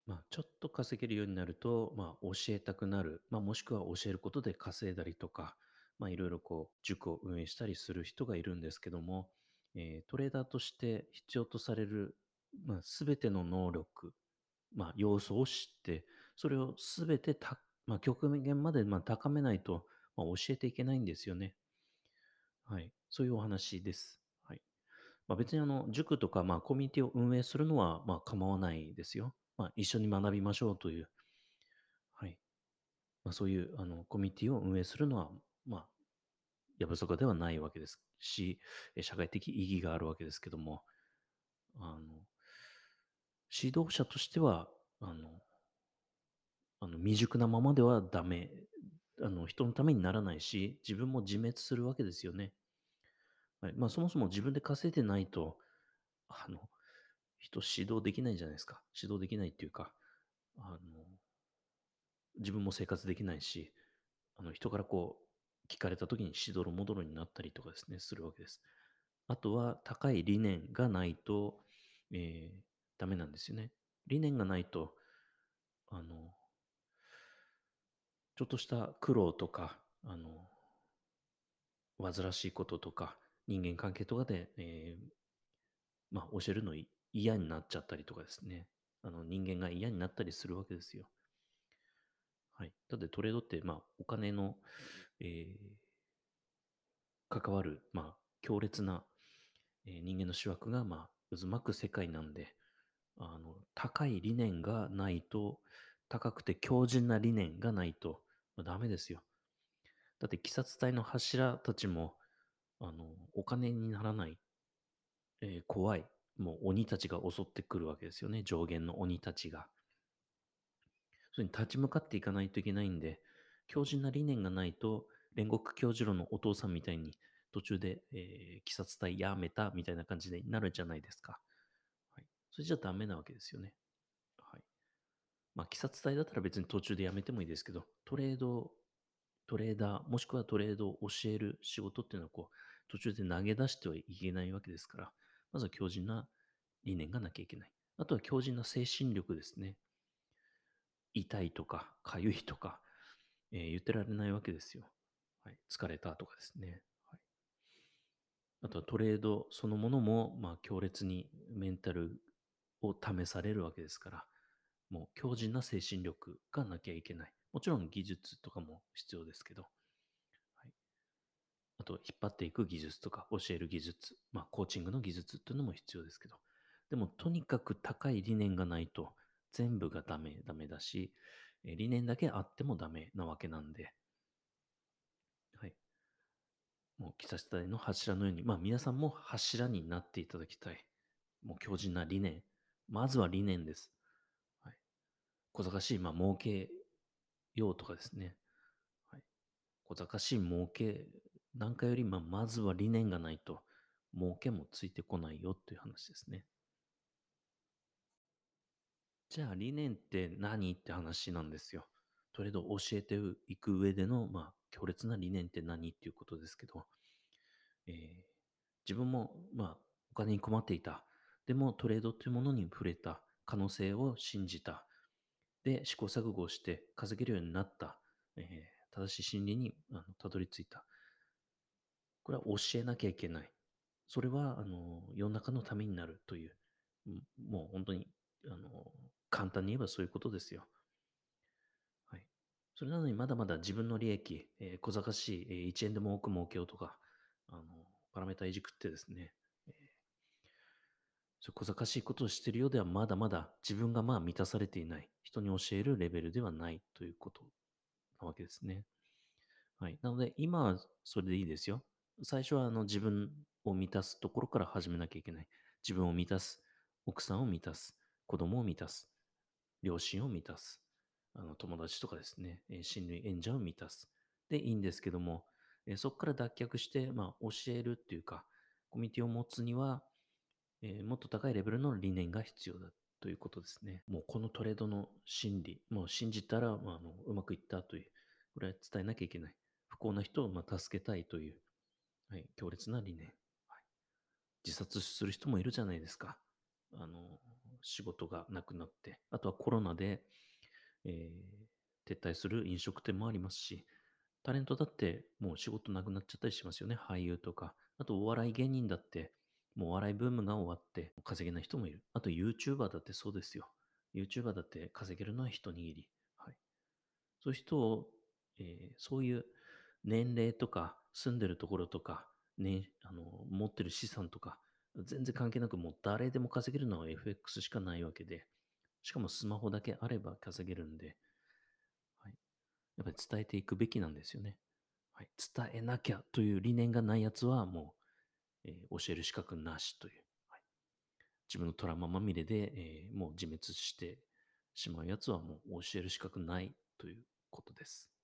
ちょっと稼げるようになると、教えたくなる。もしくは教えることで稼いだりとか、いろいろ塾を運営したりする人がいるんですけども、トレーダーとして必要とされる、すべての能力、要素を知って、それをすべて極限まで、高めないと、教えていけないんですよね。はい。そういうお話です。はい。別に塾とか、コミュニティを運営するのは、構わないですよ。一緒に学びましょうという、はい。そういう、コミュニティを運営するのは、やぶさかではないわけですし、社会的意義があるわけですけども、あの、指導者としては、あの未熟なままではダメ。人のためにならないし、自分も自滅するわけですよね。はい。そもそも自分で稼いでないと、あの、人指導できないじゃないですか。指導できないっていうか、あの、自分も生活できないし、人から聞かれた時にしどろもどろになったりとかですね、するわけです。あとは、高い理念がないと、ダメなんですよね。理念がないと、あの、ちょっとした苦労とか、煩わしいこととか、人間関係とかで、教えるの嫌になっちゃったりとかですね。人間が嫌になったりするわけですよ。はい。だってトレードって、お金の、えー関わる、強烈な、人間の思惑が、渦巻く世界なんで、高い理念がないと、高くて強靭な理念がないと、ダメですよ。だって、鬼殺隊の柱たちも、お金にならない、怖い、もう鬼たちが襲ってくるわけですよね。上限の鬼たちが。それに立ち向かっていかないといけないんで、強靭な理念がないと、煉獄教授郎のお父さんみたいに、途中で、鬼殺隊やめたみたいな感じでなるじゃないですか。はい。それじゃダメなわけですよね。はい。鬼殺隊だったら別に途中でやめてもいいですけど、トレーダー、もしくはトレードを教える仕事っていうのは途中で投げ出してはいけないわけですから、まずは強靭な理念がなきゃいけない。あとは強靭な精神力ですね。痛いとか、痒いとか、言ってられないわけですよ。はい。疲れたとかですね。はい。あとはトレードそのものも、強烈にメンタルを試されるわけですから、もう強靭な精神力がなきゃいけない。もちろん技術とかも必要ですけど、はい。あと、引っ張っていく技術とか、教える技術、コーチングの技術っていうのも必要ですけど、でも、とにかく高い理念がないと、全部がダメだし、理念だけあってもダメなわけなんで、はい。もう、木差し台の柱のように、皆さんも柱になっていただきたい。もう、強靭な理念。まずは理念です。はい。小賢しい、儲けようとかですね。はい。小賢しい儲けなんかより、まずは理念がないと、儲けもついてこないよっていう話ですね。じゃあ理念って何って話なんですよ。トレードを教えていく上での、強烈な理念って何っていうことですけど、えー自分も、お金に困っていた。でもトレードっていうものに触れた。可能性を信じた。で、試行錯誤をして稼げるようになった。正しい心理にたどり着いた。これは教えなきゃいけない。それは、世の中のためになるという、もう本当に、簡単に言えばそういうことですよ。はい。それなのにまだまだ自分の利益、小賢しい、1円でも多く儲けようとか、パラメータいじくってですね、そういう小賢しいことをしているようではまだまだ自分が満たされていない、人に教えるレベルではないということなわけですね。はい。なので、今はそれでいいですよ。最初は自分を満たすところから始めなきゃいけない。自分を満たす。奥さんを満たす。子供を満たす。両親を満たす。友達とかですね、親類縁者を満たす。で、いいんですけども、そこから脱却して、教えるっていうか、コミュニティを持つには、もっと高いレベルの理念が必要だということですね。もうこのトレードの心理、もう信じたら、うまくいったという、これは伝えなきゃいけない。不幸な人を助けたいという、はい、強烈な理念。はい、自殺する人もいるじゃないですか。あの、 仕事がなくなって、あとはコロナで、撤退する飲食店もありますし、タレントだってもう仕事なくなっちゃったりしますよね。俳優とか。あとお笑い芸人だって、もうお笑いブームが終わって稼げない人もいる。あと YouTuber だってそうですよ。YouTuber だって稼げるのは一握り。はい。そういう人を、そういう年齢とか住んでるところとか、ね、持ってる資産とか、全然関係なくもう誰でも稼げるのは FX しかないわけで、しかもスマホだけあれば稼げるんで、はい。やっぱり伝えていくべきなんですよね。はい。伝えなきゃという理念がないやつはもう、教える資格なしという。はい。自分のトラウマまみれで、もう自滅してしまうやつはもう教える資格ないということです。